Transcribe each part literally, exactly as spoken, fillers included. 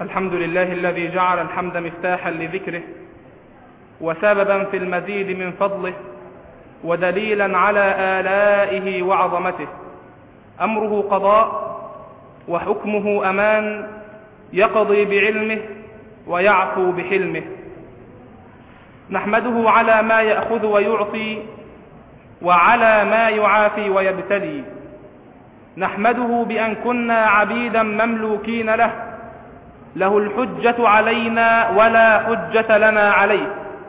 الحمد لله الذي جعل الحمد مفتاحا لذكره وسببا في المزيد من فضله ودليلا على آلائه وعظمته. أمره قضاء وحكمه أمان، يقضي بعلمه ويعفو بحلمه. نحمده على ما يأخذ ويعطي وعلى ما يعافي ويبتلي. نحمده بأن كنا عبيدا مملوكين له، له الحجة علينا ولا حجة لنا عليه.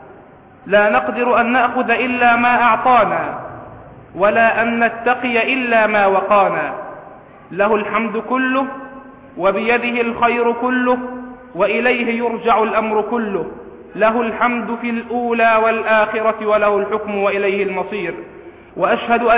لا نقدر أن نأخذ إلا ما أعطانا ولا أن نتقي إلا ما وقانا. له الحمد كله وبيده الخير كله وإليه يرجع الأمر كله. له الحمد في الأولى والآخرة وله الحكم وإليه المصير. وأشهد أن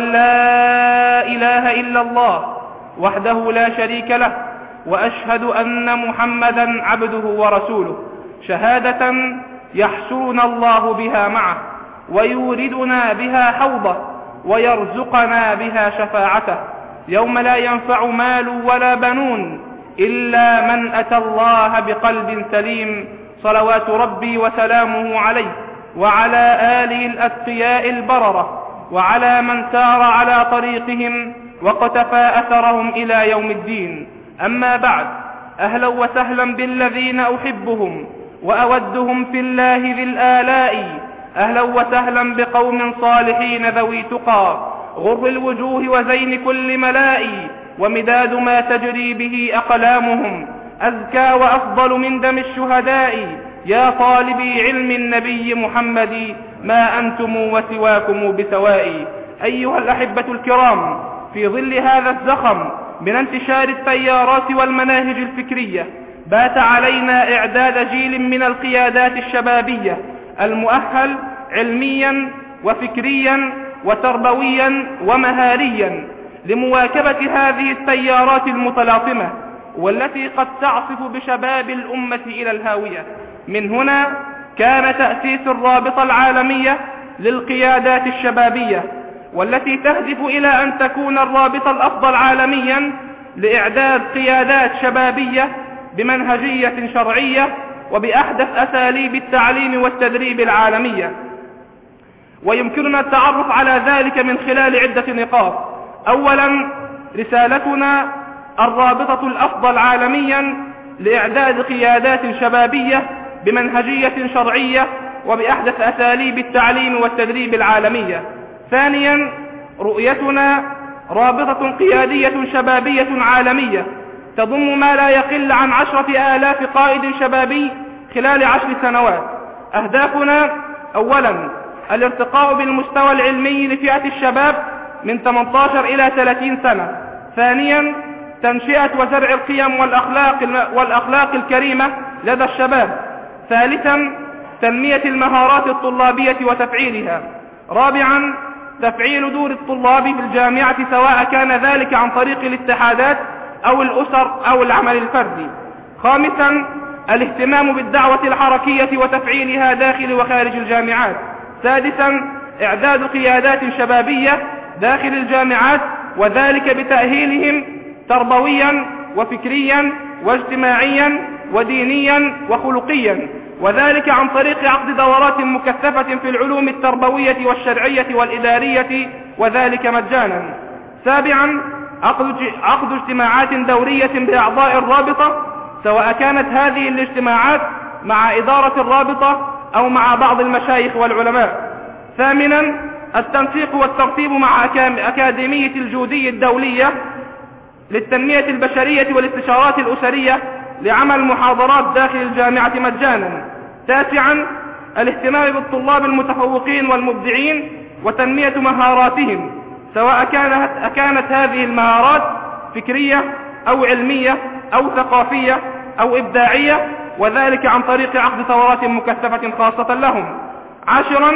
لا إله إلا الله وحده لا شريك له، وأشهد أن محمدا عبده ورسوله، شهادة يحشرنا الله بها معه ويوردنا بها حوضه ويرزقنا بها شفاعته يوم لا ينفع مال ولا بنون إلا من أتى الله بقلب سليم. صلوات ربي وسلامه عليه وعلى آله الأتقياء البررة وعلى من سار على طريقهم وقتفى أثرهم إلى يوم الدين. أما بعد، أهلا وسهلا بالذين أحبهم وأودهم في الله ذي الآلاء. أهلا وسهلا بقوم صالحين ذوي تقى غر الوجوه وزين كل ملاء، ومداد ما تجري به أقلامهم أزكى وأفضل من دم الشهداء. يا طالبي علم النبي محمد ما أنتم وسواكم بسواء. أيها الأحبة الكرام، في ظل هذا الزخم من انتشار التيارات والمناهج الفكرية، بات علينا إعداد جيل من القيادات الشبابية المؤهل علميا وفكريا وتربويا ومهاريا لمواكبة هذه التيارات المتلاطمة والتي قد تعصف بشباب الأمة إلى الهاوية. من هنا كان تأسيس الرابطة العالمية للقيادات الشبابية، والتي تهدف إلى أن تكون الرابطة الأفضل عالميا لإعداد قيادات شبابية بمنهجية شرعية وبأحدث أساليب التعليم والتدريب العالمية. ويمكننا التعرف على ذلك من خلال عدة نقاط. أولا، رسالتنا الرابطة الأفضل عالميا لإعداد قيادات شبابية بمنهجية شرعية وبأحدث أساليب التعليم والتدريب العالمية. ثانيا، رؤيتنا رابطة قيادية شبابية عالمية تضم ما لا يقل عن عشرة آلاف قائد شبابي خلال عشر سنوات. أهدافنا: أولا، الارتقاء بالمستوى العلمي لفئة الشباب من ثمانية عشر إلى ثلاثين سنة. ثانيا، تنشئة وزرع القيم والأخلاق, والأخلاق الكريمة لدى الشباب. ثالثا، تنمية المهارات الطلابية وتفعيلها. رابعا، تفعيل دور الطلاب في الجامعة سواء كان ذلك عن طريق الاتحادات أو الأسر أو العمل الفردي. خامسا، الاهتمام بالدعوة الحركية وتفعيلها داخل وخارج الجامعات. سادسا، إعداد قيادات شبابية داخل الجامعات، وذلك بتأهيلهم تربويا وفكريا واجتماعيا ودينيا وخلقيا، وذلك عن طريق عقد دورات مكثفة في العلوم التربوية والشرعية والإدارية، وذلك مجانا. سابعا، عقد اجتماعات دورية بأعضاء الرابطة، سواء كانت هذه الاجتماعات مع إدارة الرابطة أو مع بعض المشايخ والعلماء. ثامنا، التنسيق والترتيب مع أكاديمية الجودي الدولية للتنمية البشرية والاستشارات الأسرية لعمل محاضرات داخل الجامعة مجانا. تاسعا، الاهتمام بالطلاب المتفوقين والمبدعين وتنمية مهاراتهم، سواء كانت, كانت هذه المهارات فكرية أو علمية أو ثقافية أو إبداعية، وذلك عن طريق عقد دورات مكثفة خاصة لهم. عاشرا،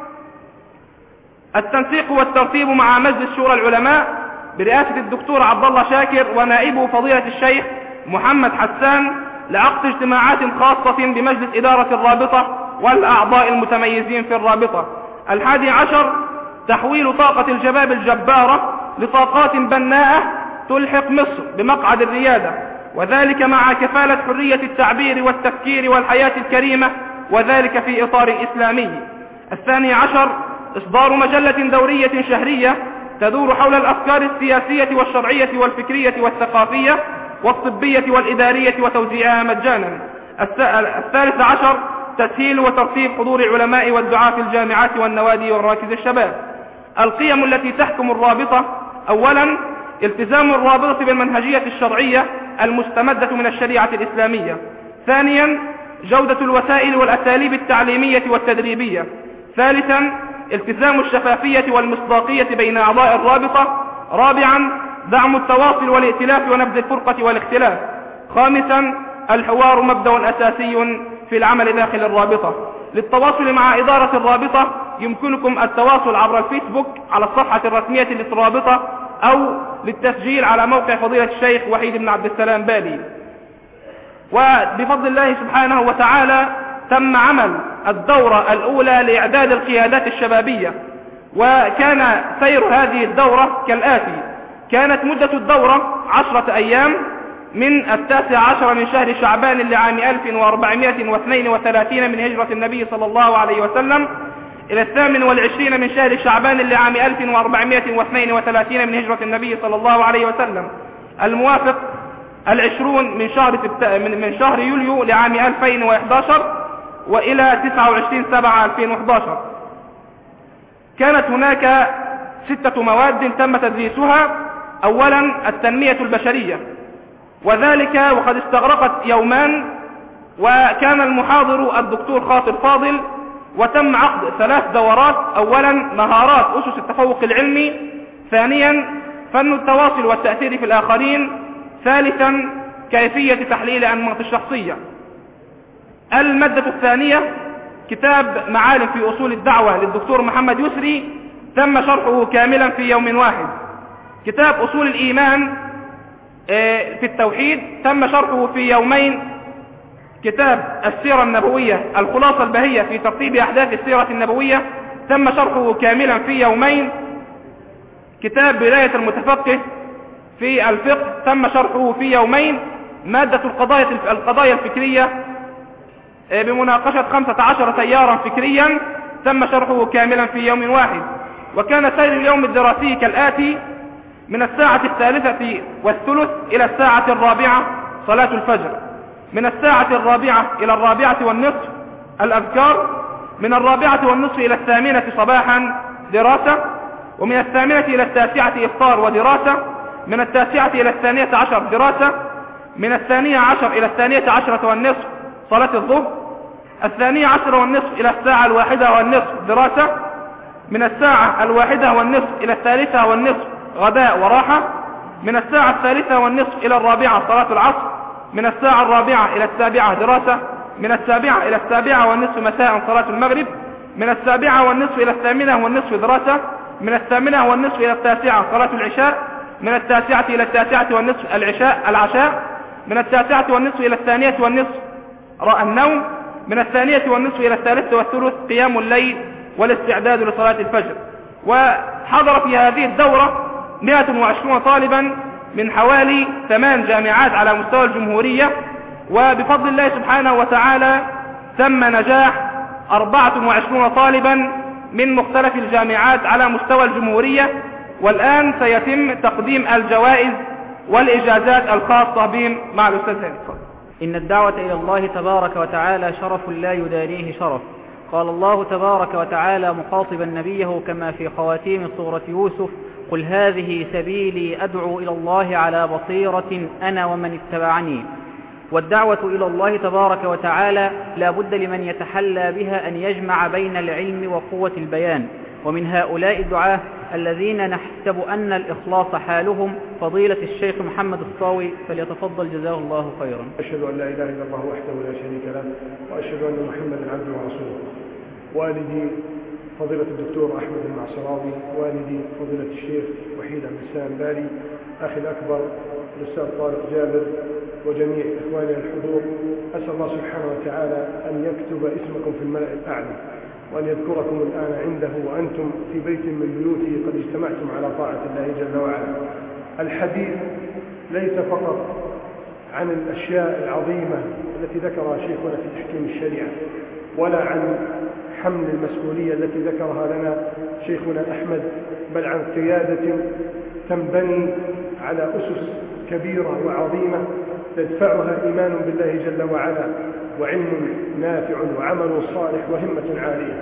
التنسيق والترتيب مع مجلس شورى العلماء برئاسة الدكتور عبد الله شاكر ونائبه فضيلة الشيخ محمد حسان لعقد اجتماعات خاصة بمجلس إدارة الرابطة والأعضاء المتميزين في الرابطة. الحادي عشر، تحويل طاقة الشباب الجبارة لطاقات بناءة تلحق مصر بمقعد الريادة، وذلك مع كفالة حرية التعبير والتفكير والحياة الكريمة، وذلك في إطار إسلامي. الثاني عشر إصدار مجلة دورية شهرية تدور حول الأفكار السياسية والشرعية والفكرية والثقافية والطبية والإدارية وتوزيعها مجانا. الثالث عشر تسهيل وترتيب حضور العلماء والدعاة في الجامعات والنوادي ومراكز الشباب. القيم التي تحكم الرابطة: أولا التزام الرابطة بالمنهجية الشرعية المستمدة من الشريعة الإسلامية. ثانيا جودة الوسائل والأساليب التعليمية والتدريبية. ثالثا التزام الشفافية والمصداقية بين أعضاء الرابطة. رابعا دعم التواصل والائتلاف ونبذ الفرقة والاختلاف. خامسا الحوار مبدأ أساسي في العمل داخل الرابطة. للتواصل مع إدارة الرابطة يمكنكم التواصل عبر الفيسبوك على الصفحة الرسمية للرابطة، أو للتسجيل على موقع فضيلة الشيخ وحيد بن عبد السلام بالي. وبفضل الله سبحانه وتعالى تم عمل الدورة الأولى لإعداد القيادات الشبابية، وكان سير هذه الدورة كالآتي: كانت مدة الدورة عشرة أيام من التاسع عشر من شهر شعبان لعام ألف وأربعمائة واثنين وثلاثين من هجرة النبي صلى الله عليه وسلم إلى الثامن والعشرين من شهر شعبان لعام ألف وأربعمائة واثنين وثلاثين من هجرة النبي صلى الله عليه وسلم، الموافق العشرون من شهر من شهر يوليو لعام ألفين وإحدى عشر وإلى تسعة وعشرين سبعة ألفين وإحدى عشر. كانت هناك ستة مواد تم تدريسها. أولا التنمية البشرية، وذلك وقد استغرقت يومان، وكان المحاضر الدكتور خاطر فاضل، وتم عقد ثلاث دورات: أولا مهارات أسس التفوق العلمي، ثانيا فن التواصل والتأثير في الآخرين، ثالثا كيفية تحليل أنماط الشخصية. المادة الثانية كتاب معالم في أصول الدعوة للدكتور محمد يسري، تم شرحه كاملا في يوم واحد. كتاب أصول الإيمان في التوحيد تم شرحه في يومين. كتاب السيرة النبوية الخلاصة البهية في ترتيب أحداث السيرة النبوية تم شرحه كاملا في يومين. كتاب بداية المتفقه في الفقه تم شرحه في يومين. مادة القضايا القضايا الفكرية بمناقشة خمسة عشر تيارا فكريا تم شرحه كاملا في يوم واحد. وكان سير اليوم الدراسي كالآتي: من الساعة الثالثة والثلث إلى الساعة الرابعة صلاة الفجر، من الساعة الرابعة إلى الرابعة والنصف الأذكار، من الرابعة والنصف إلى الثامنة صباحا دراسة، ومن الثامنة إلى التاسعة إفطار ودراسة، من التاسعة إلى الثانية عشر دراسة، من الثانية عشر إلى الثانية عشرة والنصف صلاة الظهر، الثانية عشر والنصف إلى الساعة الواحدة والنصف دراسة، من الساعة الواحدة والنصف إلى الثالثة والنصف غداء وراحة، من الساعة الثالثة والنصف إلى الرابعة صلاة العصر، من الساعة الرابعة إلى السابعة دراسة، من السابعة إلى السابعة والنصف مساء صلاة المغرب، من السابعة والنصف إلى الثامنة والنصف دراسة، من الثامنة والنصف إلى التاسعة صلاة العشاء، من التاسعة إلى التاسعة والنصف العشاء العشاء، من التاسعة والنصف إلى الثانية والنصف النوم، من الثانية والنصف إلى الثالثة والثلث قيام الليل والاستعداد لصلاة الفجر. وحضر في هذه الدورة مئة وعشرون طالبا من حوالي ثمان جامعات على مستوى الجمهورية، وبفضل الله سبحانه وتعالى تم نجاح أربعة وعشرين طالبا من مختلف الجامعات على مستوى الجمهورية. والآن سيتم تقديم الجوائز والإجازات الخاصة بهم مع الأستاذ هاني. إن الدعوة إلى الله تبارك وتعالى شرف لا يدانيه شرف. قال الله تبارك وتعالى مخاطبا نبيه كما في خواتيم سورة يوسف: قل هذه سبيلي أدعو إلى الله على بصيرة أنا ومن اتبعني. والدعوة إلى الله تبارك وتعالى لا بد لمن يتحلى بها أن يجمع بين العلم وقوة البيان. ومن هؤلاء الدعاة الذين نحسب أن الإخلاص حالهم فضيلة الشيخ محمد الصاوي، فليتفضل جزاه الله خيرا. أشهد أن لا إله إلا الله وحده لا شريك له، وأشهد أن محمدا عبده ورسوله. والدي فضيلة الدكتور أحمد المعصراوي، والدي فضيلة الشيخ وحيد عبد السلام بالي، أخي الأكبر الأستاذ طارق جابر، وجميع إخواني الحضور، أسأل الله سبحانه وتعالى أن يكتب اسمكم في الملأ الأعلى، وأن يذكركم الآن عنده وأنتم في بيت من بيوته قد اجتمعتم على طاعة الله جل وعلا. الحديث ليس فقط عن الأشياء العظيمة التي ذكرها شيخنا في تحكيم الشريعة، ولا عن حمل المسؤولية التي ذكرها لنا شيخنا أحمد، بل عن قيادة تنبني على أسس كبيرة وعظيمة يدفعها إيمان بالله جل وعلا وعلم نافع وعمل صالح وهمة عالية.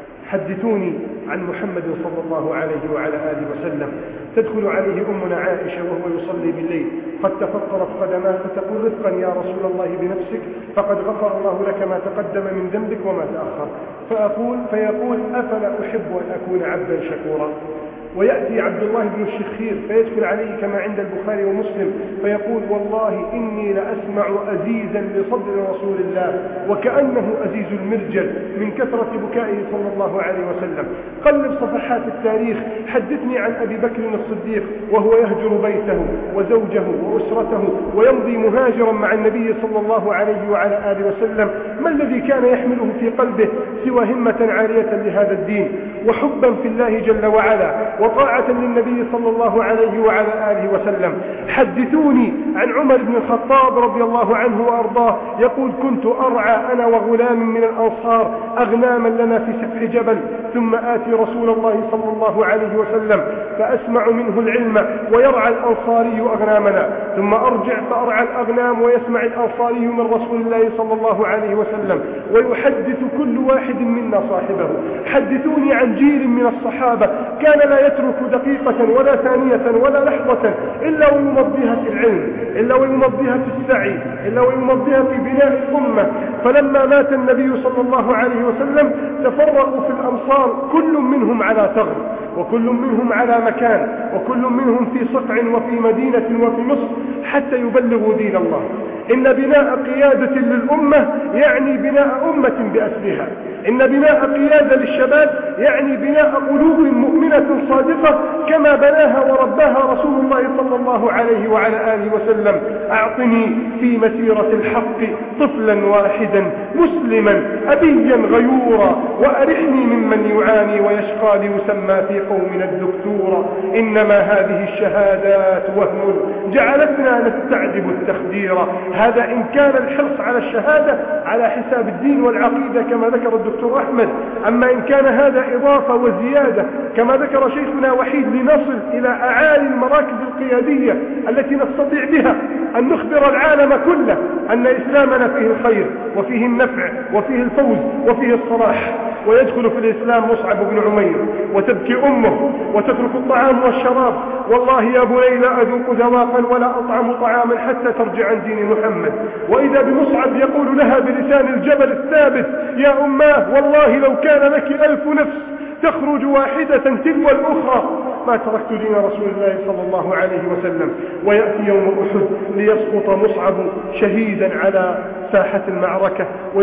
حدثوني عن محمد صلى الله عليه وعلى آله وسلم. تدخل عليه أمنا عائشة وهو يصلي بالليل قد تفطرت قدماه فتقول رفقا يا رسول الله بنفسك فقد غفر الله لك ما تقدم من ذنبك وما تأخر. فأقول فيقول أفلا أحب أن أكون عبدا شكورا. ويأتي عبد الله بن الشخير فيدخل عليه كما عند البخاري ومسلم فيقول والله إني لأسمع أزيزا لصدر رسول الله وكأنه أزيز المرجل من كثرة بكائه صلى الله عليه وسلم. قلب صفحات التاريخ، حدثني عن أبي بكر الصديق وهو يهجر بيته وزوجه وأسرته ويمضي مهاجرا مع النبي صلى الله عليه وعلى آله وسلم. ما الذي كان يحمله في قلبه سوى همة عالية لهذا الدين وحبا في الله جل وعلا وطاعة للنبي صلى الله عليه وعلى آله وسلم. حدثوني عن عمر بن الخطاب رضي الله عنه وأرضاه يقول كنت أرعى أنا وغلام من الأنصار أغناما لنا في سفح جبل ثم آتي رسول الله صلى الله عليه وسلم فأسمع منه العلم ويرعى الأنصاري أغنامنا ثم أرجع فأرعى الأغنام ويسمع الأنصاري من رسول الله صلى الله عليه وسلم ويحدث كل واحد منا صاحبه. حدثوني عن جيل من الصحابة كان لا يترك دقيقة ولا ثانية ولا لحظة إلا ويمضيها في العلم إلا ويمضيها في السعي إلا ويمضيها في بناء الأمة. فلما مات النبي صلى الله عليه وسلم تفرقوا في الأمصار كل منهم على ثغر وكل منهم على مكان وكل منهم في صقع وفي مدينة وفي مصر حتى يبلغوا دين الله. إن بناء قيادة للأمة يعني بناء أمة بأسرها. إن بناء قيادة للشباب يعني بناء قلوب مؤمنة صادقة كما بناها ورباها رسول الله صلى الله عليه وعلى آله وسلم. أعطني في مسيرة الحق طفلا واحدا مسلما أبيا غيورا وأرحني ممن يعاني ويشقى ليسمى في قومنا الدكتورا. إنما هذه الشهادات وهم جعلتنا نستعذب التخدير. هذا إن كان الحرص على الشهادة على حساب الدين والعقيدة كما ذكر الدكتور أحمد. أما إن كان هذا إضافة وزيادة كما ذكر شيخنا وحيد لنصل إلى أعالي المراكز القيادية التي نستطيع بها أن نخبر العالم كله أن إسلامنا فيه الخير وفيه النفع وفيه الفوز وفيه الصلاح. ويدخل في الإسلام مصعب بن عمير وتبكي أمه وتترك الطعام والشراب. والله يا بني لا أذوق ذواقا ولا أطعم طعاما حتى ترجع عن دين محمد. وإذا بمصعب يقول لها بلسان الجبل الثابت يا أماه والله لو كان لك ألف نفس تخرج واحدة تلو الأخرى ما تركت دين رسول الله صلى الله عليه وسلم. ويأتي يوم أحد ليسقط مصعب شهيدا على ساحة المعركة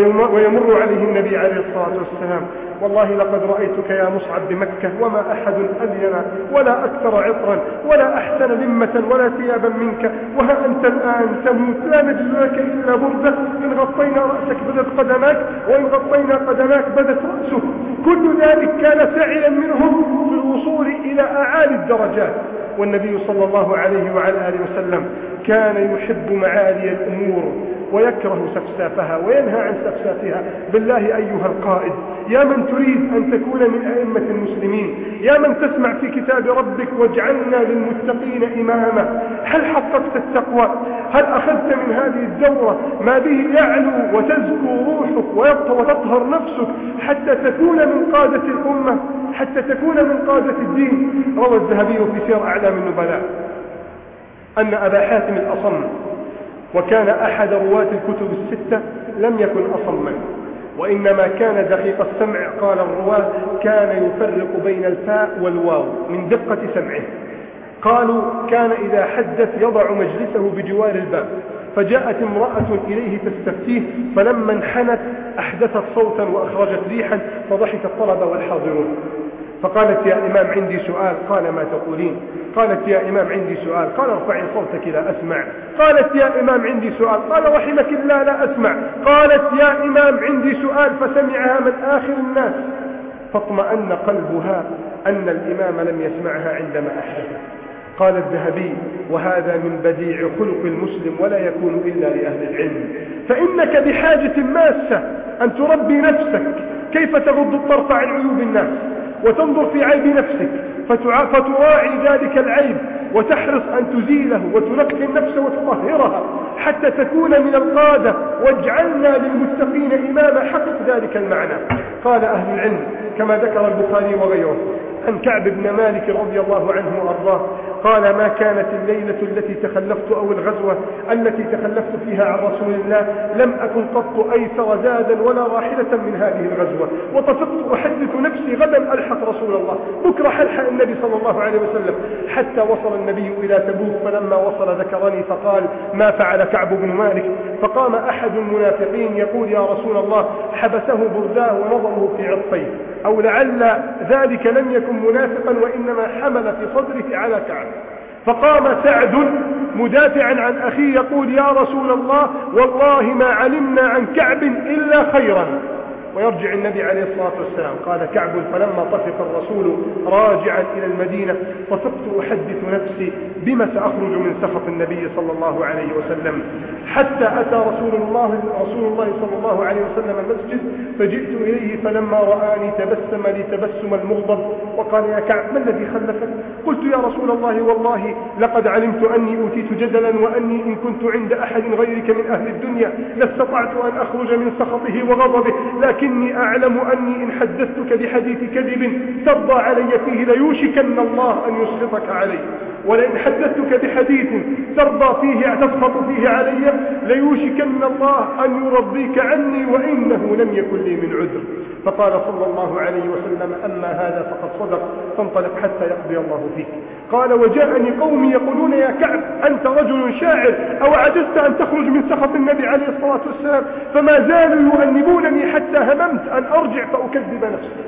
ويمر عليه النبي عليه الصلاة والسلام. والله لقد رأيتك يا مصعب بمكة وما أحد ألين ولا أكثر عطرا ولا أحسن لمة ولا ثيابا منك وها أنت الآن تموت لا نجد لك إلا بردة إن غطينا رأسك بدت قدماك وإن غطينا قدماك بدت رأسك. كل ذلك كان سعيا منهم في الوصول إلى أعالي الدرجات. والنبي صلى الله عليه وعلى آله وسلم كان يحب معالي الأمور ويكره سفسافها وينهى عن سفسافها. بالله أيها القائد يا من تريد أن تكون من أئمة المسلمين يا من تسمع في كتاب ربك واجعلنا للمتقين إماما، هل حققت التقوى؟ هل أخذت من هذه الدورة ما به يعلو وتزكو روحك وتطهر نفسك حتى تكون من قادة الأمة حتى تكون من قادة الدين؟ روى الذهبي في سير أعلام النبلاء أن أبا حاتم الأصم وكان أحد رواة الكتب الستة لم يكن أصما وإنما كان دقيق السمع. قال الرواة كان يفرق بين الفاء والواو من دقة سمعه. قالوا كان إذا حدث يضع مجلسه بجوار الباب فجاءت امرأة إليه تستفتيه فلما انحنت أحدثت صوتا وأخرجت ريحا فضحك الطلبة والحاضرون. فقالت يا إمام عندي سؤال. قال ما تقولين؟ قالت يا إمام عندي سؤال. قال ارفعي صوتك لا أسمع. قالت يا إمام عندي سؤال. قال رحمك الله لا أسمع. قالت يا إمام عندي سؤال فسمعها من آخر الناس فاطمأن قلبها أن الإمام لم يسمعها عندما أحدثت. قال الذهبي: وهذا من بديع خلق المسلم ولا يكون إلا لأهل العلم، فإنك بحاجة ماسة أن تربي نفسك كيف تغض الطرف عن عيوب الناس وتنظر في عيب نفسك فتراعي ذلك العيب وتحرص أن تزيله وتنقي النفس وتطهرها حتى تكون من القادة، واجعلنا للمتقين إماما. حقق ذلك المعنى. قال أهل العلم كما ذكر البخاري وغيره عن كعب بن مالك رضي الله عنه وأرضاه قال: ما كانت الليلة التي تخلفت أو الغزوة التي تخلفت فيها عن رسول الله لم أكن قط أيسر زادا ولا راحلة من هذه الغزوة، وطفقت أحدث نفسي غدا ألحق رسول الله، بكرة حلحق النبي صلى الله عليه وسلم، حتى وصل النبي إلى تبوك. فلما وصل ذكرني فقال: ما فعل كعب بن مالك؟ فقام أحد المنافقين يقول: يا رسول الله، حبسه برداه ونظره في عطفيه، أو لعل ذلك لم يكن منافقا وإنما حمل في صدره على كعب. فقام سعد مدافعا عن أخيه يقول: يا رسول الله، والله ما علمنا عن كعب إلا خيرا. ويرجع النبي عليه الصلاة والسلام. قال كعب: فلما طفق الرسول راجعا إلى المدينة طفقت أحدث نفسي بما سأخرج من سخط النبي صلى الله عليه وسلم، حتى أتى رسول الله رسول الله صلى الله عليه وسلم المسجد، فجئت إليه فلما رآني تبسم لي تبسم المغضب وقال: يا كعب، ما الذي خلفك؟ قلت: يا رسول الله، والله لقد علمت أني أوتيت جدلا، وأني إن كنت عند أحد غيرك من أهل الدنيا لاستطعت أن أخرج من سخطه وغضبه، لكن إني أعلم أني إن حدثتك بحديث كذب ترضى علي فيه ليوشكن الله أن يسخطك علي، ولئن حدثتك بحديث ترضى فيه تسخط فيه علي ليوشكن الله أن يرضيك عني، وإنه لم يكن لي من عذر. فقال صلى الله عليه وسلم: أما هذا فقد صدق، فانطلق حتى يقضي الله فيك. قال: وجاءني قومي يقولون: يا كعب، أنت رجل شاعر، أو عجزت أن تخرج من سخط النبي عليه الصلاة والسلام؟ فما زالوا يؤنبونني حتى هممت أن أرجع فأكذب نفسي.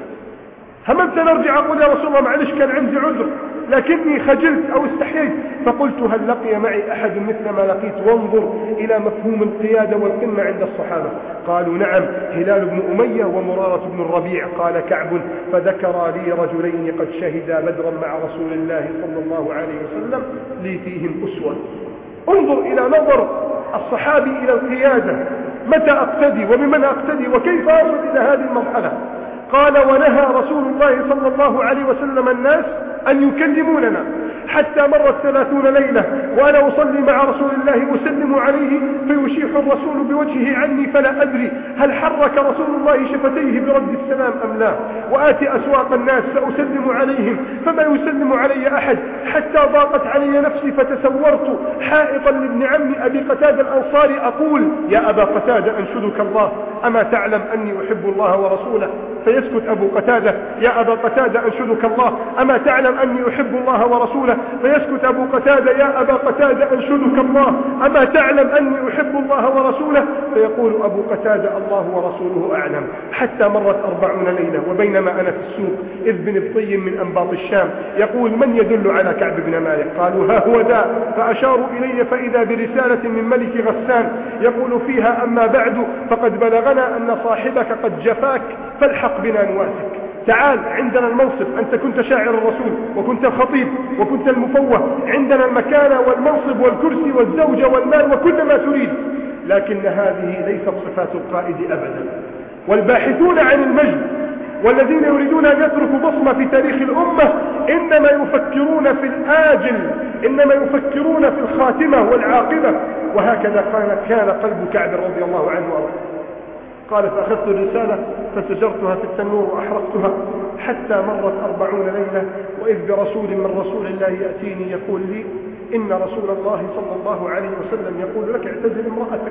هممت أن أرجع أقول: يا رسول الله، معلش كان عندي عذر، لكني خجلت أو استحييت، فقلت: هل لقي معي أحد مثل ما لقيت؟ وانظر إلى مفهوم القيادة والقمة عند الصحابة. قالوا: نعم، هلال بن أمية ومرارة بن الربيع. قال كعب: فذكر لي رجلين قد شهدا بدرا مع رسول الله صلى الله عليه وسلم لي فيهم أسوة. انظر إلى نظر الصحابي إلى القيادة، متى أقتدي وبمن أقتدي وكيف أصل إلى هذه المرحلة. قال: ونهى رسول الله صلى الله عليه وسلم الناس أن يكلموننا، حتى مرت ثلاثون ليلة وأنا أصلي مع رسول الله أسلم عليه فيشيح الرسول بوجهه عني فلا أدري هل حرك رسول الله شفتيه برد السلام أم لا، وآتي أسواق الناس فأسلم عليهم فما يسلم علي أحد، حتى ضاقت علي نفسي فتسورت حائطا لابن عم أبي قتادة الأنصاري أقول: يا أبا قتادة، أنشدك الله، أما تعلم أني أحب الله ورسوله؟ فيسكت أبو قتادة: يا أبا قتادة، أنشدك الله، أما تعلم أني أحب الله ورسوله؟ فيسكت أبو قتادة: يا أبا قتادة، أنشدك الله، أما تعلم أني أحب الله ورسوله؟ فيقول أبو قتادة: الله ورسوله أعلم. حتى مرت أربعون ليلة، وبينما أنا في السوق إذ بنبطي من أنباط الشام يقول: من يدل على كعب بن مالك؟ قالوا: ها هو ذا. فأشاروا إلي فإذا برسالة من ملك غسان يقول فيها: أما بعد فقد بلغنا أن صاحبك قد جفاك فالحق بنا نواسك. تعال، عندنا المنصب، أنت كنت شاعر الرسول وكنت الخطيب وكنت المفوه، عندنا المكانة والمنصب والكرسي والزوجة والمال وكل ما تريد، لكن هذه ليست صفات القائد أبدا. والباحثون عن المجد والذين يريدون أن يتركوا بصمة في تاريخ الأمة إنما يفكرون في الآجل، إنما يفكرون في الخاتمة والعاقبة. وهكذا كان قلب كعب رضي الله عنه وارضاه. قال: فأخذت الرسالة فسجرتها في التنور وأحرقتها، حتى مرت أربعون ليلة وإذ برسول من رسول الله يأتيني يقول لي: إن رسول الله صلى الله عليه وسلم يقول لك: اعتزل امرأتك.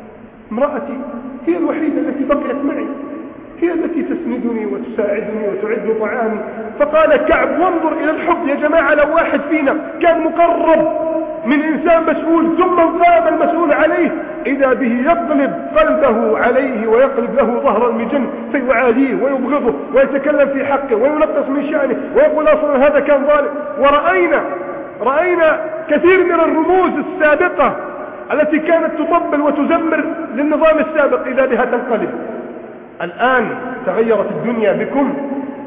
امرأتي هي الوحيدة التي بقيت معي، هي التي تسندني وتساعدني وتعد طعامي. فقال كعب: وانظر إلى الحب يا جماعة، لو واحد فينا كان مقرب من إنسان مسؤول ثم انقلب المسؤول عليه إذا به يقلب قلبه عليه ويقلب له ظهر المجن فيعاديه ويبغضه ويتكلم في حقه وينقص من شأنه ويقول أصلا هذا كان ظالم. ورأينا رأينا كثير من الرموز السابقة التي كانت تطبل وتزمر للنظام السابق إذا بها تنقلب. الآن تغيرت الدنيا بكم،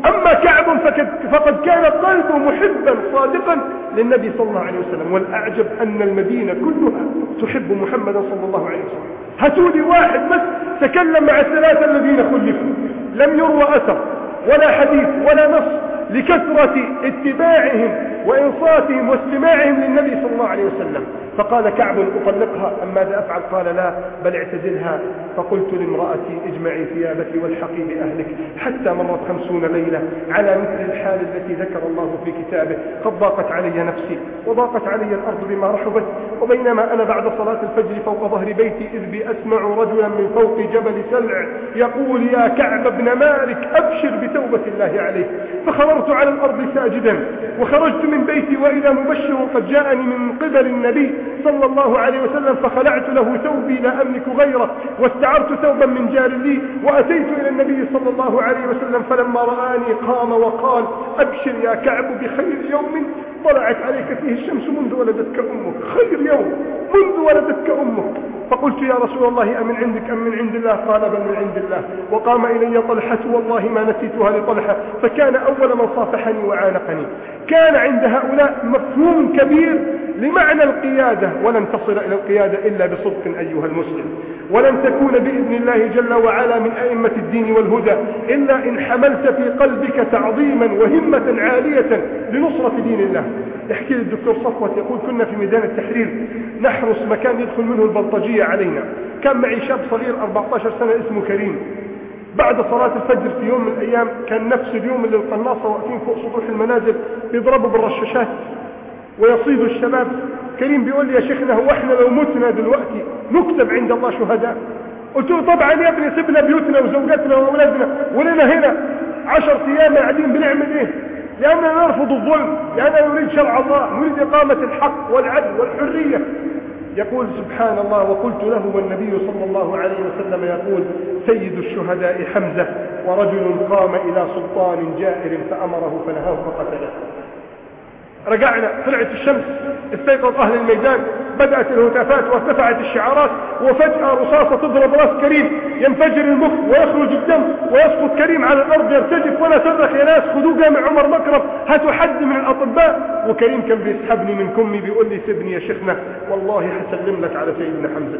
أما كعب فقد كان قلبه محبا صادقا للنبي صلى الله عليه وسلم. والأعجب أن المدينة كلها تحب محمدا صلى الله عليه وسلم. هاتولي واحد بس تكلم مع الثلاثة الذين خلفوا لم يروى أثر ولا حديث ولا نص لكثرة اتباعهم وإنصاتهم واستماعهم للنبي صلى الله عليه وسلم. فقال كعب أطلقها أم ماذا أفعل؟ قال لا بل اعتزلها. فقلت لامرأتي اجمعي ثيابك والحقي بأهلك. حتى مرت خمسون ليلة على مثل الحال التي ذكر الله في كتابه. قد ضاقت علي نفسي وضاقت علي الأرض بما رحبت. وبينما أنا بعد صلاة الفجر فوق ظهر بيتي إذ بي أسمع رجلا من فوق جبل سلع يقول يا كعب بن مالك أبشر بتوبة الله عليك. فخررت على الأرض ساجدا وخرجت من بيتي وإذا مبشر قد جاءني من قبل النبي صلى الله عليه وسلم فخلعت له ثوبي لا أملك غيره واستعرت ثوبا من جار لي وأتيت إلى النبي صلى الله عليه وسلم فلما رآني قام وقال أبشر يا كعب بخير يوم طلعت عليك فيه الشمس منذ ولدتك أمك. خير يوم منذ ولدتك أمك. فقلت يا رسول الله أمن عندك أم من عند الله؟ قال بل من عند الله. وقام إلي طلحة والله ما نسيتها لطلحة فكان أول من صافحني وعانقني. كان عند هؤلاء مفهوم كبير لمعنى القيادة ولن تصل إلى القيادة إلا بصدق أيها المسلم. ولن تكون بإذن الله جل وعلا من أئمة الدين والهدى إلا إن حملت في قلبك تعظيما وهمة عالية لنصرة دين الله. يحكي لي الدكتور صفوت يقول كنا في ميدان التحرير نحرس مكان يدخل منه البلطجية علينا. كان معي شاب صغير أربعة عشر سنة اسمه كريم. بعد صلاة الفجر في يوم من الأيام كان نفس اليوم اللي القناصة واقفين فوق سطوح المنازل بيضربوا بالرشاشات ويصيدوا الشباب. كريم بيقول لي يا شيخنا هو احنا لو متنا دلوقتي نكتب عند الله شهداء؟ قلت له طبعا يا ابني سيبنا بيوتنا وزوجاتنا وأولادنا ولنا هنا عشر أيام قاعدين بنعمل ايه؟ لأننا نرفض الظلم، لأننا نريد شرع الله، نريد إقامة الحق والعدل والحرية. يقول سبحان الله وقلت له والنبي صلى الله عليه وسلم يقول سيد الشهداء حمزة ورجل قام إلى سلطان جائر فأمره فنهاه فقتله. رجعنا طلعت الشمس استيقظ أهل الميدان بدأت الهتافات وارتفعت الشعارات وفجأة رصاصة تضرب راس كريم ينفجر المخ ويخرج الدم ويسقط كريم على الأرض يرتجف ولا صرخ يا ناس خذوه جامع عمر مكرم هاتوا حد من الأطباء. وكريم كان بيسحبني من كمي بيقول لي سيبني يا شيخنا والله حسلم لك على سيدنا حمزة.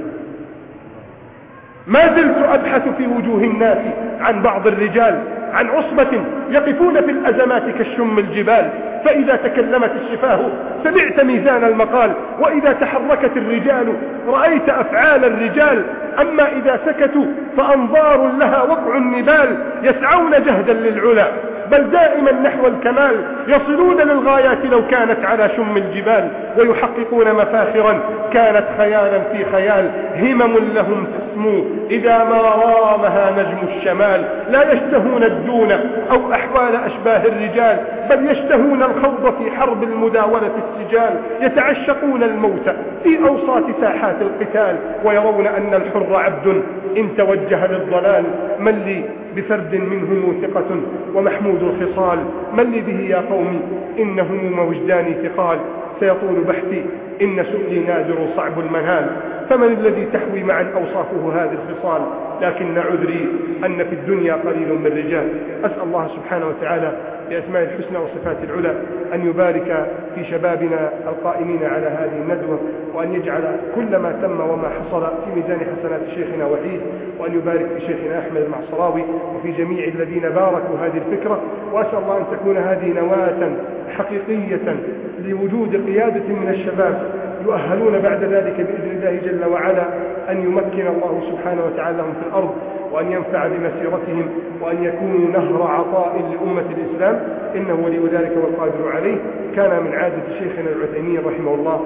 ما زلت أبحث في وجوه الناس عن بعض الرجال عن عصبة يقفون في الأزمات كالشم الجبال. فإذا تكلمت الشفاه سمعت ميزان المقال وإذا تحركت الرجال رأيت أفعال الرجال. أما إذا سكتوا فأنظار لها وقع النبال يسعون جهدا للعلا بل دائما نحو الكمال يصلون للغايات لو كانت على شم الجبال ويحققون مفاخرا كانت خيالا في خيال همم لهم تسمو إذا ما رامها نجم الشمال. لا يشتهون الدون أو أحوال أشباه الرجال بل يشتهون الخوض في حرب المداولة السجال. يتعشقون الموت في أوساط ساحات القتال ويرون أن الحر عبد إن توجه للضلال. من لي بفرد منهم ثقة ومحمود الخصال من لي به يا قومي إن هموم وجداني ثقال. سيطول بحثي إن سؤلي نادر صعب المنال فمن الذي تحوي معا أوصافه هذه الخصال. لكن عذري أن في الدنيا قليل من الرجال. أسأل الله سبحانه وتعالى بأسماء الحسنى وصفات العلى أن يبارك في شبابنا القائمين على هذه الندوة وأن يجعل كل ما تم وما حصل في ميزان حسنات شيخنا وحيد وأن يبارك في شيخنا أحمد المعصراوي وفي جميع الذين باركوا هذه الفكرة. وأسأل الله أن تكون هذه نواة حقيقية لوجود قيادة من الشباب يؤهلون بعد ذلك بإذن الله جل وعلا أن يمكن الله سبحانه وتعالى لهم في الأرض وأن ينفع بمسيرتهم وأن يكونوا نهر عطاء لأمة الإسلام إنه ولي ذلك والقادر عليه. كان من عادة شيخنا العثيمين رحمه الله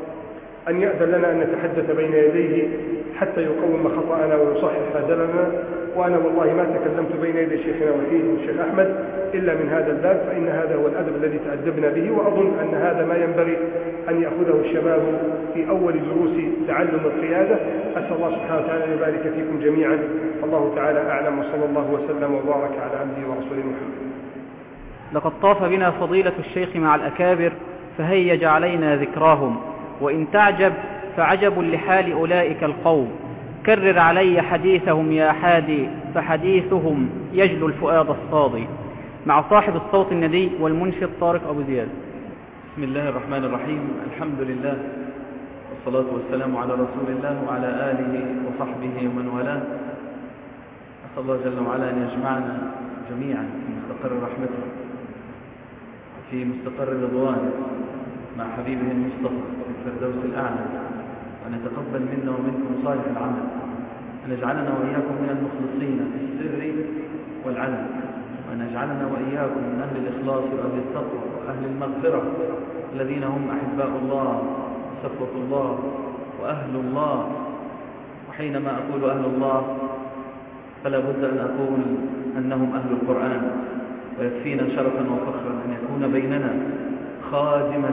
أن يأذن لنا أن نتحدث بين يديه حتى يقوم خطأنا ويصحح خذلنا. وأنا والله ما تكلمت بين يدي شيخنا وحيد والشيخ أحمد إلا من هذا الباب فإن هذا هو الأدب الذي تأدبنا به. وأظن أن هذا ما ينبغي أن يأخذه الشباب في أول دروس تعلم القيادة. أسأل الله سبحانه وتعالى أن يبارك فيكم جميعا. الله تعالى أعلم وصلى الله وسلم وبارك على عبده ورسوله محمد. لقد طاف بنا فضيلة الشيخ مع الأكابر فهيج علينا ذكراهم وإن تعجب فعجب لحال أولئك القوم. كرر علي حديثهم يا حادي فحديثهم يجلو الفؤاد الصادي. مع صاحب الصوت الندي والمنشد طارق أبو زياد. بسم الله الرحمن الرحيم. الحمد لله والصلاة والسلام على رسول الله وعلى آله وصحبه ومن والاه. أسأل الله جل وعلا أن يجمعنا جميعا في مستقر رحمته في مستقر رضوانه مع حبيبه المصطفى في الفردوس الأعلى، وأن يتقبل منا ومنكم صالح العمل، أن يجعلنا وإياكم من المخلصين في السر والعلن، وأن يجعلنا وإياكم من أهل الإخلاص وأهل التقوى وأهل المغفرة الذين هم أحباء الله صفوة الله وأهل الله. وحينما أقول أهل الله فلا بد أن أقول أنهم أهل القرآن، ويكفينا شرفا وفخرا أن يكون بيننا خادما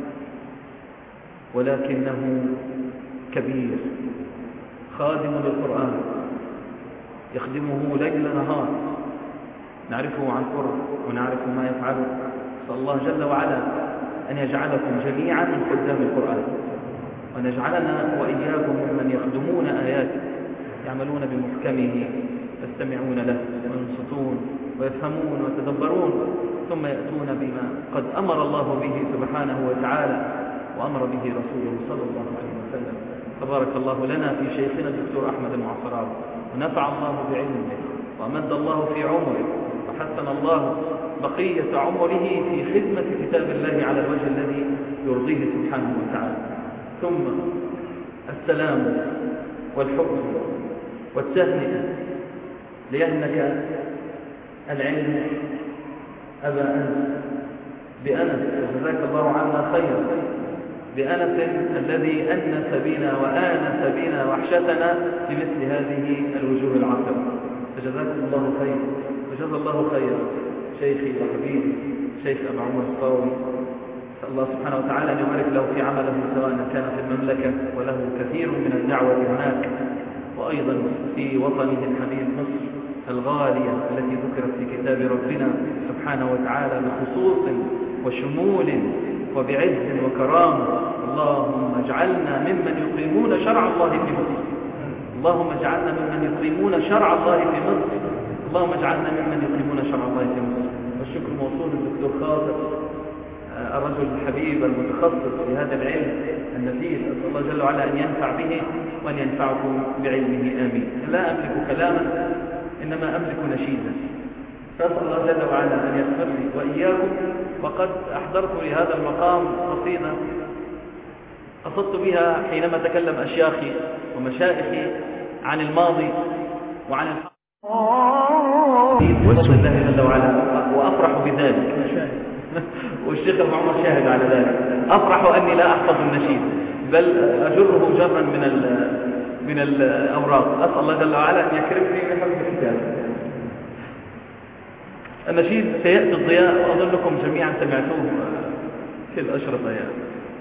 ولكنه كبير، خادم للقرآن يخدمه ليل نهار، نعرفه عن قرب ونعرف ما يفعله. نسأل الله جل وعلا أن يجعلكم جميعا من خدام القرآن، وأن يجعلنا وإياكم ممن يخدمون آياته يعملون بمحكمه يستمعون له وينصتون ويفهمون ويتدبرون، ثم يأتون بما قد أمر الله به سبحانه وتعالى وأمر به رسوله صلى الله عليه وسلم. تبارك الله لنا في شيخنا الدكتور أحمد المعصراوي، ونفع الله بعلمه وأمد الله في عمره وحسن الله بقية عمره في خدمة كتاب الله على الوجه الذي يرضيه سبحانه وتعالى. ثم السلام والحب والتهنئة لأنك العلم أبا أنس بأنس، وجزاك الله عنا خيرا، بأنس الذي أنس بنا وآنس بنا وحشتنا في مثل هذه الوجوه العطرة، فجزاكم الله خير وجزا الله خيرا شيخي وحبيبي شيخ أبو عمر الصاوي. أسأل الله سبحانه وتعالى أن يبارك له في عمله سواء كان في المملكة وله كثير من الدعوة هناك، وأيضا في وطنه الحبيب مصر الغالية التي ذكرت في كتاب ربنا سبحانه وتعالى بخصوص وشمول وبعز وكرامة. اللهم اجعلنا ممن يقيمون شرع الله في مصر، اللهم اجعلنا ممن يقيمون شرع الله في مصر، اللهم اجعلنا ممن يقيمون شرع الله في مصر. والشكر موصول للدكتور خاطر الرجل الحبيب المتخصص في هذا العلم النفيس. أسأل الله جل وعلا أن ينفع به وأن ينفعكم بعلمه، آمين. لا أملك كلاما إنما أملك نشيدا، فأسأل الله جل وعلا أن يغفر لي وإياكم. وقد أحضرت لهذا المقام قصيدة قصدت بها حينما تكلم أشياخي ومشائخي عن الماضي وعن وجه الله جل وعلا، وأفرح بذلك والشيخ أبو عمر شاهد على ذلك. أفرح أني لا أحفظ النشيد بل أجره جرا من من الأوراق. أسأل الله جل وعلا أن يكرمني بحفظ الكتاب. النشيد سيأتي الضياء، وأظنكم جميعا سمعتوه في الأشرطة يعني.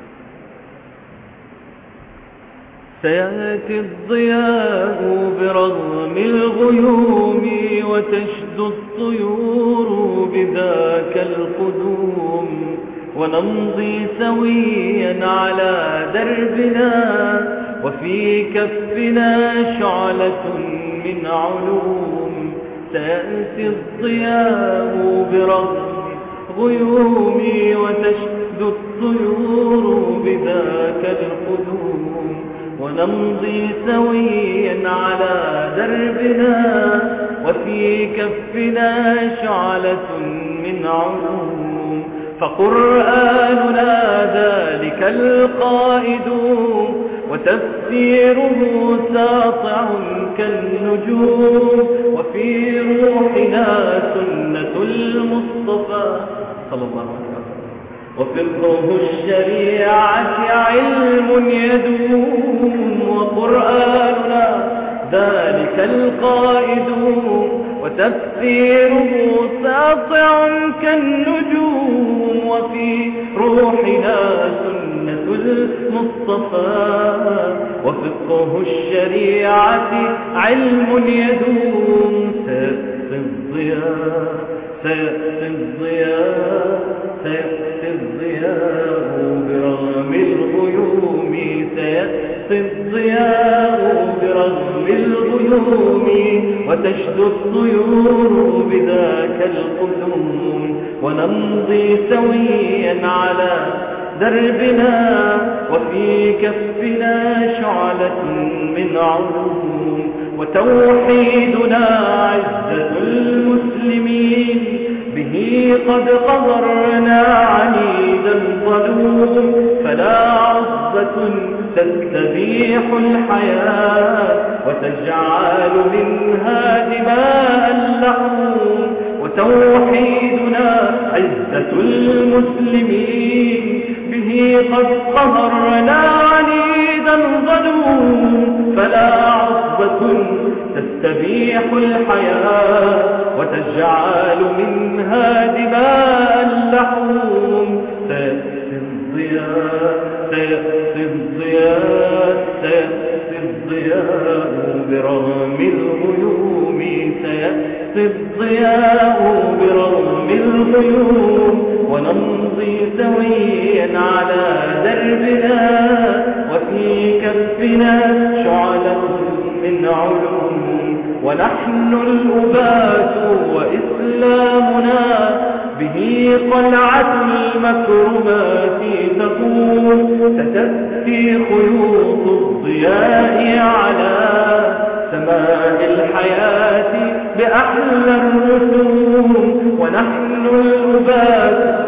سيأتي الضياء برغم الغيوم وتشدو الطيور بذاك القدوم، ونمضي سويا على دربنا وفي كفنا شعلة من علوم. سيأتي الضياء برغم غيوم وتشدو الطيور بذاك القدوم، ونمضي سويا على دربنا وفي كفنا شعلة من علوم. فقرآننا ذلك القائد وتفسيره ساطع كالنجوم، وفي روحنا سنة المصطفى صلى الله عليه وسلم، وفقه الشريعة علم يدوم. وقرآننا ذلك القائد وتفسيره ساطع كالنجوم، وفي روحنا سنة المصطفى، وفقه الشريعة علم يدوم. سيأتي الضياء سيأتي الضياء سيأتي الضياء برغم الغيوم، سيأتي الضياء برغم الغيوم. بالغيوم وتشدو الطيور بذاك القدوم، ونمضي سويا على دربنا وفي كفنا شعلة من علوم، وتوحيدنا عزة المسلمين به قد قهرنا عنيدا ظلوم، فلا عصبة تستبيح الحياة وتجعل منها دماء اللحوم، وتوحيدنا عزة المسلمين به قد قهرنا عنيدا ظلوم، فلا عصبة تستبيح الحياة وتجعل منها دماء اللحوم. سيأتي الضياء سيأتي الضياء سيأتي الضياء برغم الغيوم، سيأتي الضياء برغم الغيوم، ونمضي سويا على دربنا وفي كفنا شعلة من علوم، ونحن الأبات وإسلامنا به قلعة المكرمات تكون، ستأتي خيوط الضياء على سماء الحياة بأحلى الرسوم، ونحن الأبات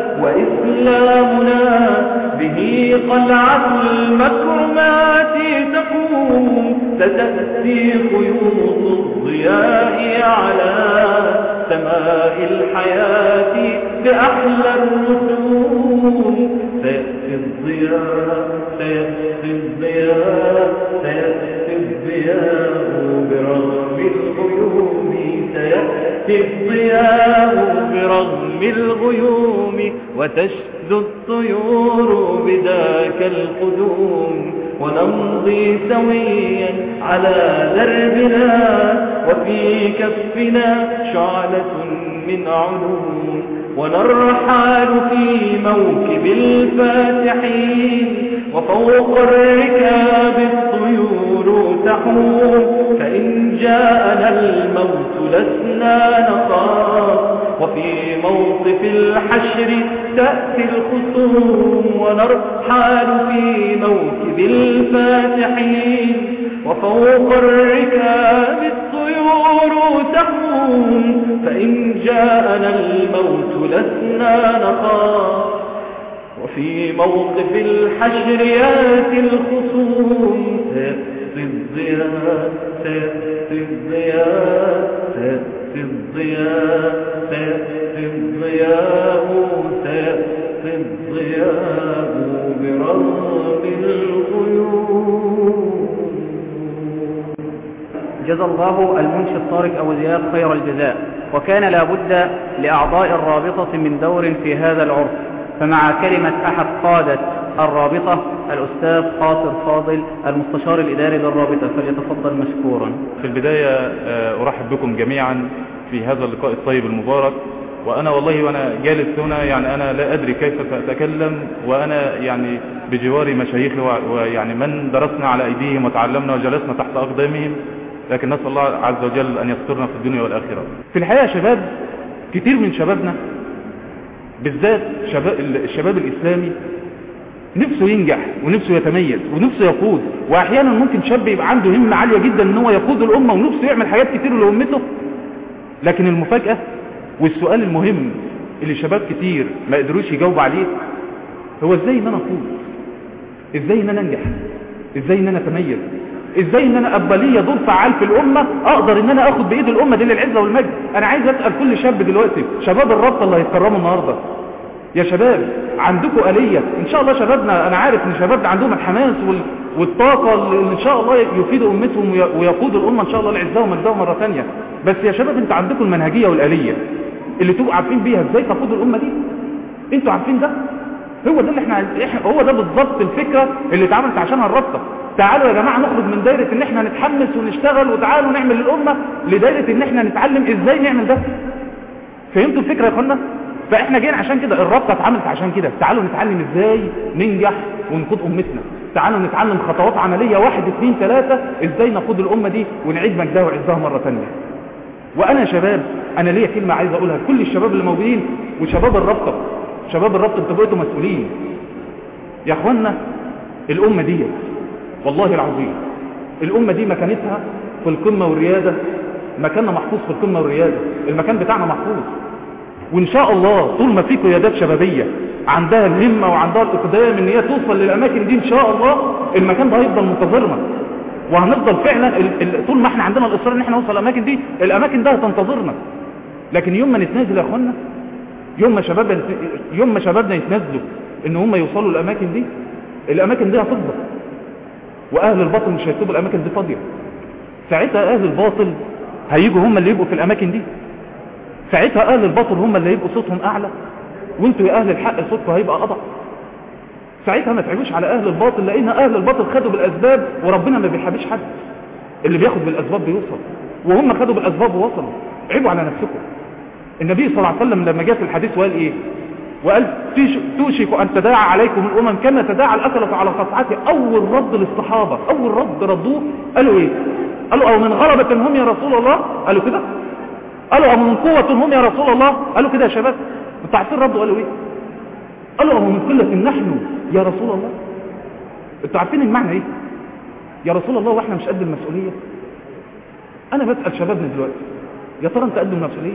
وإسلامنا به قلعة المكرمات تكون، ستأتي خيوط الضياء على سماء الحياة بأحلى الرسوم. سيأتي الضياء سيأتي الضياء سيأتي الضياء برغم الغيوم، سيأتي الضياء برغم الغيوم، وتشدو الطيور بذاك القدوم، ونمضي سويا على دربنا وفي كفنا شعلة من علوم، ونرحل في موكب الفاتحين وفوق الركاب الطيور تحوم، فإن جاءنا الموت لسنا نخاف، وفي موقف الحشر تأتي الخصوم، ونرحل في موكب الفاتحين وفوق الركاب الطيور تحوم، فإن جاءنا الموت لسنا نخاف، وفي موقف الحشر يأتي الخصوم. سيأتي الضياء سيأتي الضياء سيأتي الضياء سيأتي الضياء سيأتي الضياء برغم الغيوم. جزى الله المنشي الطارق أبو زياد خير الجزاء، وكان لا بد لأعضاء الرابطة من دور في هذا العرس، فمع كلمة أحد قادة الرابطة الأستاذ قاصر فاضل المستشار الإداري للرابطة، فليتفضل مشكورا. في البداية أرحب بكم جميعا في هذا اللقاء الطيب المبارك، وأنا والله وأنا جالس هنا يعني أنا لا أدري كيف سأتكلم، وأنا يعني بجواري مشايخي ويعني من درسنا على أيديهم وتعلمنا وجلسنا تحت أقدامهم، لكن نسأل الله عز وجل أن يسترنا في الدنيا والآخرة. في الحقيقة شباب كتير من شبابنا بالذات شباب الشباب الإسلامي نفسه ينجح ونفسه يتميز ونفسه يقود، وأحيانا ممكن شاب يبقى عنده همة عالية جدا ان هو يقود الأمة ونفسه يعمل حاجات كتير لأمته، لكن المفاجأة والسؤال المهم اللي شباب كتير ما قدروش يجاوب عليه هو ازاي ان انا اقود، ازاي ان انا انجح، ازاي ان انا اتميز، ازاي ان انا ابقى ليا دور فعال في الامه، اقدر ان انا اخد بايد الامه دي للعزه والمجد. انا عايز اسال كل شاب دلوقتي، شباب الرابطه اللي هيتكرموا النهارده، يا شباب عندكم آلية ان شاء الله. شبابنا انا عارف ان شبابنا عندهم الحماس والطاقه اللي ان شاء الله يفيدوا امتهم ويقودوا الامه ان شاء الله لعزها ومجدها مره ثانيه، بس يا شباب انتوا عندكم المنهجيه والآلية اللي تبقوا عارفين بيها ازاي تقودوا الامه دي. انتوا عارفين ده، هو ده اللي احنا هو ده بالظبط الفكره اللي اتعملت عشانها الرابطه. تعالوا يا جماعه نخرج من دايره ان احنا نتحمس ونشتغل، وتعالوا نعمل للامه لدايره ان احنا نتعلم ازاي نعمل ده. فهمتوا الفكره يا اخوانا؟ فاحنا جينا عشان كده، الرابطه اتعملت عشان كده. تعالوا نتعلم ازاي ننجح ونقود امتنا. تعالوا نتعلم خطوات عملية واحد اثنين ثلاثة ازاي نقود الامة دي ونعيد مجدها وعزها مرة ثانيه. وانا شباب انا ليا كلمة عايز اقولها لكل الشباب اللي موجودين وشباب الرابطة. شباب الرابطة انتوا بقيتوا مسؤولين يا اخوانا. الامة دي والله العظيم الامة دي مكانتها في القمة والريادة، مكاننا محفوظ في القمة والريادة، المكان بتاعنا محفوظ. وان شاء الله طول ما في قيادات شبابية عندها الهمة وعندها الاقدام ان هي توصل للاماكن دي ان شاء الله المكان ده هيفضل منتظرنا، وهنفضل فعلا طول ما احنا عندنا الاصرار ان احنا نوصل الاماكن دي الاماكن ده هتنتظرنا. لكن يوم ما نتنازل يا اخوانا، يوم ما شبابنا يوم ما شبابنا يتنازلوا ان هم يوصلوا الاماكن دي، الاماكن دي هتفضل واهل الباطل مش هيسيبوا الاماكن دي فاضيه. ساعتها اهل الباطل هيجوا هم اللي يبقوا في الاماكن دي، ساعتها اهل الباطل هم اللي هيبقوا صوتهم اعلى وانتوا يا اهل الحق صوتكم هيبقى اضعف. ساعتها ما تعيبوش على اهل الباطل، لان اهل الباطل خدوا بالاسباب وربنا ما بيحبش حد. اللي بياخد بالاسباب بيوصل، وهم خدوا بالاسباب ووصلوا. عيبوا على نفسكم. النبي صلى الله عليه وسلم لما جاء في الحديث وقال ايه؟ وقال توشك ان تداعى عليكم الامم كما تداعى الاكله على قطعته. اول رد للصحابه، اول رد ردوه قالوا ايه؟ قالوا او من غلبة هم يا رسول الله؟ قالوا كده؟ قالوا او من قوة هم يا رسول الله؟ قالوا كده يا شباب. انتوا عارفين ردوا قالوا ايه؟ قالوا او من قلة نحن يا رسول الله. انتوا عارفين المعنى ايه؟ يا رسول الله واحنا مش قد المسؤولية؟ انا بسأل شبابنا دلوقتي يا ترى انت قد المسؤولية؟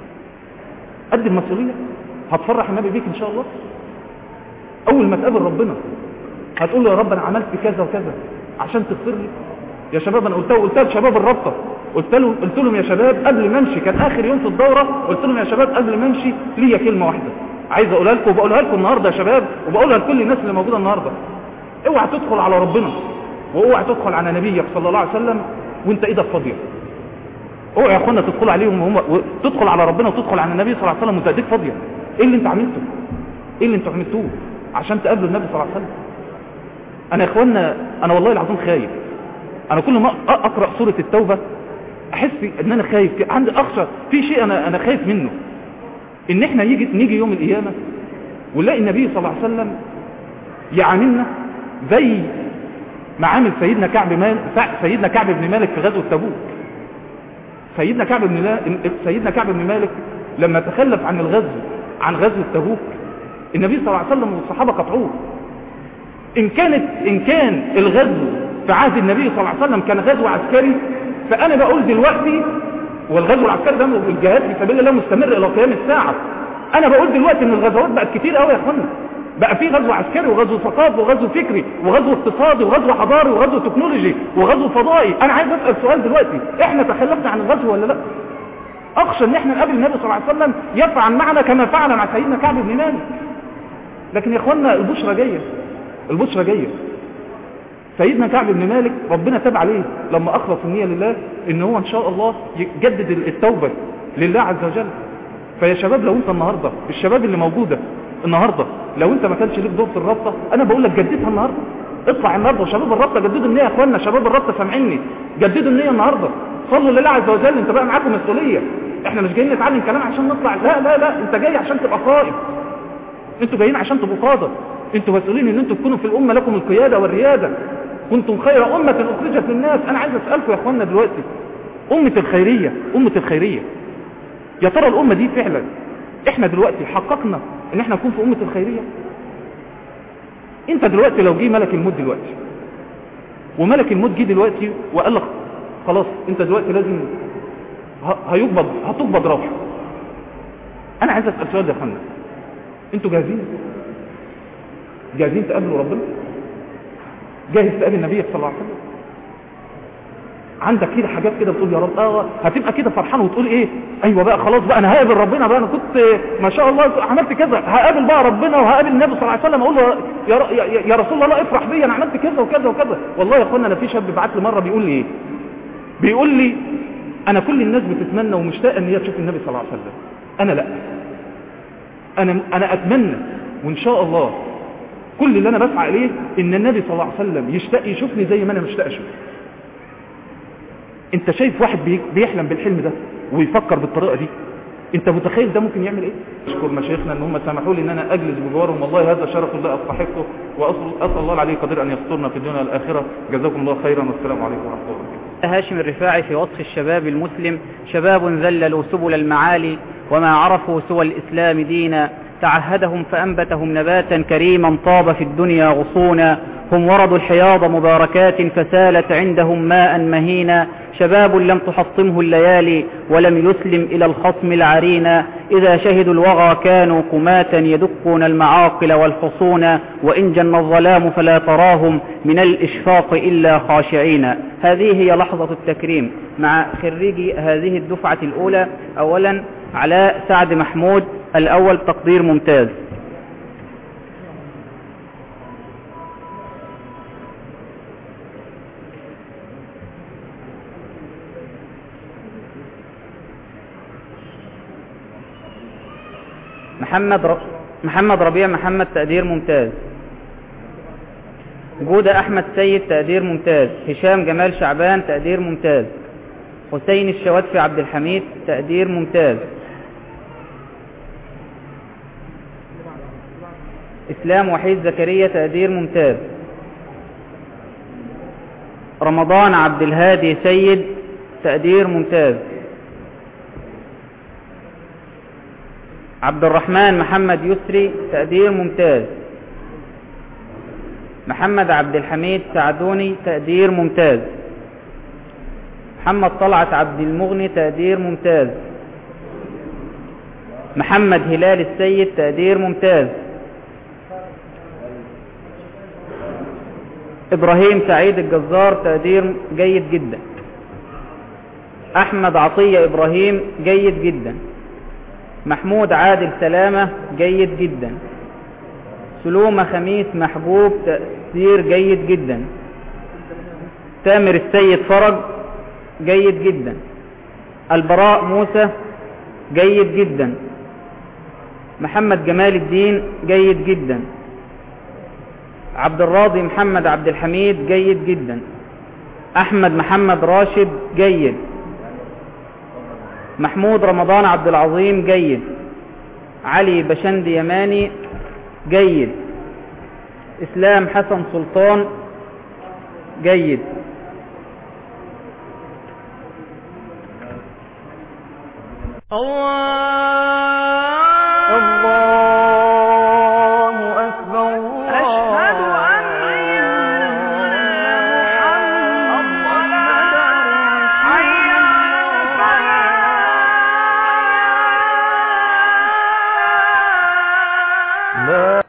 قد المسؤولية؟ هتفرح النبي بيك ان شاء الله. اول ما تقابل ربنا هتقول له يا رب انا عملت كذا وكذا عشان تغفر لي. يا شباب انا قلتها قلتها لشباب الرابطه، قلت لهم قلت لهم يا شباب قبل ما امشي، كان اخر يوم في الدوره، قلت لهم يا شباب قبل ما امشي ليا كلمه واحده عايز اقولها لكم وبقولها لكم النهارده يا شباب، وبقولها لكل الناس اللي موجوده النهارده. اوعى تدخل على ربنا واوعى تدخل على نبيك صلى الله عليه وسلم وانت ايدك فاضيه. اوعى يا اخوانا تدخل عليهم وهم تدخل على ربنا وتدخل على النبي صلى الله عليه وسلم وانت ايدك فاضيه. ايه اللي انت عملته؟ ايه اللي انتوا عملتوه عشان تقابلوا النبي صلى الله عليه وسلم؟ انا يا اخوانا انا والله العظيم خايف. انا كل ما اقرا سوره التوبه احس ان انا خايف، عندي اخشى في شيء انا انا خايف منه، ان احنا يجي نيجي يوم القيامه ونلاقي النبي صلى الله عليه وسلم يعاملنا زي ما عامل سيدنا كعب مال سيدنا كعب بن مالك في غزوه تبوك. سيدنا كعب بن سيدنا كعب بن مالك لما تخلف عن الغزو عن غزوه تبوك النبي صلى الله عليه وسلم والصحابه قطعوه. ان كانت ان كان الغزو في عهد النبي صلى الله عليه وسلم كان غزو عسكري، فانا بقول دلوقتي والغزو العسكري ده الجهاد في سبيل الله مستمر الى قيام الساعه. انا بقول دلوقتي ان الغزوات بقت كتير قوي يا اخوانا، بقى في غزو عسكري وغزو ثقافي وغزو فكري وغزو اقتصادي وغزو حضاري وغزو تكنولوجي وغزو فضائي. انا عايز اسال سؤال دلوقتي، احنا تخلفنا عن الغزو ولا لا؟ اخشى ان احنا نقابل النبي صلى الله عليه وسلم يفعل معنا كما فعل مع سيدنا كعب بن مالك. لكن يا اخوانا البشرى جايه، البشرى جايه. سيدنا كعب بن مالك ربنا تاب عليه لما اخلص النية لله ان هو ان شاء الله يجدد التوبة لله عز وجل. فيا شباب لو انت النهاردة الشباب اللي موجودة النهاردة لو انت ما كانش ليك دور في الرابطة انا بقول لك جددها النهاردة، اطلع النهاردة. وشباب الرابطة جددوا النية يا اخوانا، شباب الرابطة سامعيني جددوا النية النهاردة، صلوا لله عز وجل. انت بقى معاكم مسؤولية، احنا مش جايين نتعلم كلام عشان نطلع، لا لا لا انت جاي عشان تبقى قائد، انتوا جايين عشان تبقوا قادة، انتوا مسؤولين ان انتوا تكونوا في الامة لكم القيادة والريادة، كنتم خير أمة أخرجت للناس. أنا عايز أسألكم يا أخوانا دلوقتي أمة الخيرية أمة الخيرية يا ترى الأمة دي فعلا إحنا دلوقتي حققنا إن إحنا نكون في أمة الخيرية؟ أنت دلوقتي لو جه ملك الموت دلوقتي وملك الموت جه دلوقتي وقال لك خلاص أنت دلوقتي لازم هيقبض هتقبض روح، أنا عايز أسأل سؤال يا أخوانا، أنتوا جاهزين؟ جاهزين تقابلوا ربنا؟ جاهز تقابل النبي صلى الله عليه وسلم؟ عندك كده حاجات كده بتقول يا رب اه هتبقى كده فرحان وتقول ايه ايوه بقى خلاص بقى انا هقابل ربنا بقى، انا كنت ما شاء الله عملت كذا هقابل بقى ربنا وهقابل النبي صلى الله عليه وسلم اقول له يا, ر... يا... يا رسول الله افرح بيا انا عملت كذا وكذا وكذا. والله يا اخوانا انا في شاب بعت لي مره بيقول لي ايه، بيقول لي انا كل الناس بتتمنى ومشتاقه ان هي تشوف النبي صلى الله عليه وسلم، انا لا انا انا اتمنى وان شاء الله كل اللي انا بسعى اليه ان النبي صلى الله عليه وسلم يشتاق يشوفني زي ما انا مشتاق اشوفه. انت شايف واحد بيحلم بالحلم ده ويفكر بالطريقه دي؟ انت متخيل ده ممكن يعمل ايه؟ اشكر مشايخنا ان هم سمحوا لي ان انا اجلس بجوارهم، والله هذا شرف لا استحقه، واسال الله العلي قدير ان يسترنا في الدنيا والاخره. جزاكم الله خيرا، والسلام عليكم ورحمه الله وبركاته. هاشم الرفاعي في وصف الشباب المسلم: شباب ذللوا سبل المعالي وما عرفوا سوى الإسلام دينا، تعهدهم فأنبتهم نباتا كريما طاب في الدنيا غصونا، هم وردوا الحياض مباركات فسالت عندهم ماء مهينا، شباب لم تحطمه الليالي ولم يسلم إلى الخصم العرينا، إذا شهدوا الوغى كانوا قماتا يدقون المعاقل والحصون، وإن جن الظلام فلا تراهم من الإشفاق إلا خاشعين. هذه هي لحظة التكريم مع خريجي هذه الدفعة الأولى. أولا علاء سعد محمود، الأول تقدير ممتاز. محمد ر... محمد ربيع محمد، تقدير ممتاز. جودة أحمد سيد، تقدير ممتاز. هشام جمال شعبان، تقدير ممتاز. حسين الشواتفي عبد الحميد، تقدير ممتاز. إسلام وحيد زكريا، تقدير ممتاز. رمضان عبد الهادي سيد، تقدير ممتاز. عبد الرحمن محمد يسري، تقدير ممتاز. محمد عبد الحميد سعدوني، تقدير ممتاز. محمد طلعت عبد المغني، تقدير ممتاز. محمد هلال السيد، تقدير ممتاز. إبراهيم سعيد الجزار، تقدير جيد جدا. أحمد عطية إبراهيم، جيد جدا. محمود عادل سلامة، جيد جدا. سلومة خميس محبوب، تقدير جيد جدا. تامر السيد فرج، جيد جدا. البراء موسى، جيد جدا. محمد جمال الدين، جيد جدا. عبد الراضي محمد عبد الحميد، جيد جدا. أحمد محمد راشد، جيد. محمود رمضان عبد العظيم، جيد. علي بشندي يماني، جيد. إسلام حسن سلطان، جيد. الله